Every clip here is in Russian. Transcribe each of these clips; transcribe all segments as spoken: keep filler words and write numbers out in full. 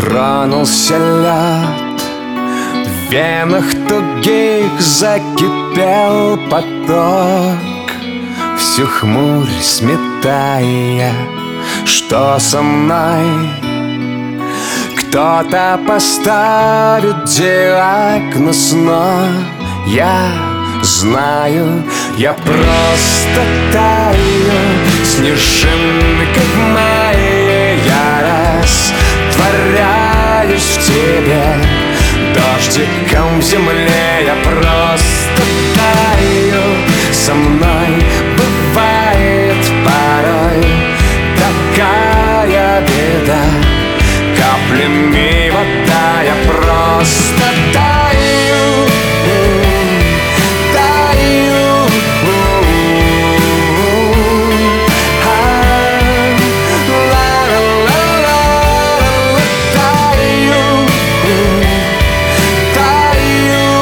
Тронулся лед, в венах тугих закипел поток, всю хмурь сметая. Что со мной? Кто-то поставит диагноз, но я знаю, я просто таю, снежинка в мае. Я растворяюсь в тебе, дождиком в земле. Я просто таю, со мной бывает порой такая беда. Каплями вода, я просто таю, таю, ла-ла-ла-ла, таю, таю,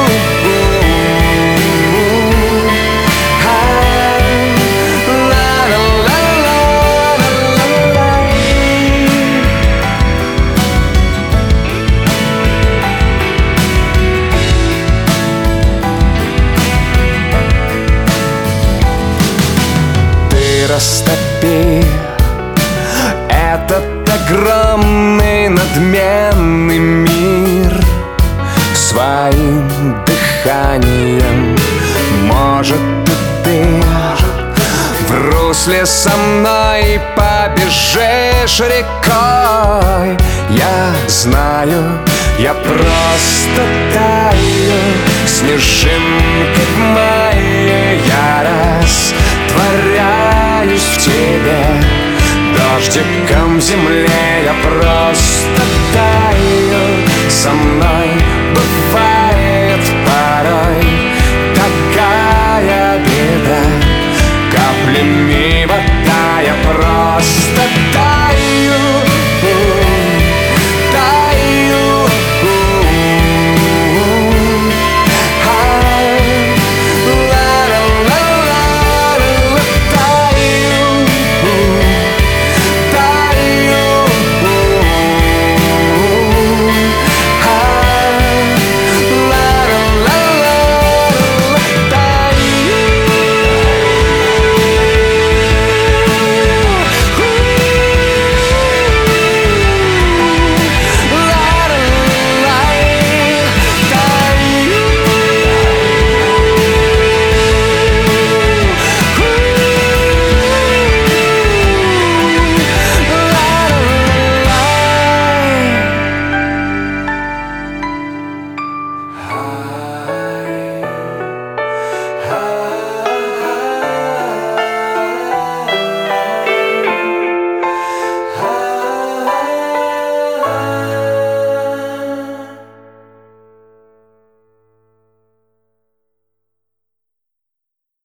растопи этот огромный надменный мир своим дыханием. Может, и ты в русле со мной побежишь рекой. Я знаю, я просто таю, снежинка в мае. Я растворяюсь в тебе, дождиком в земле. Я просто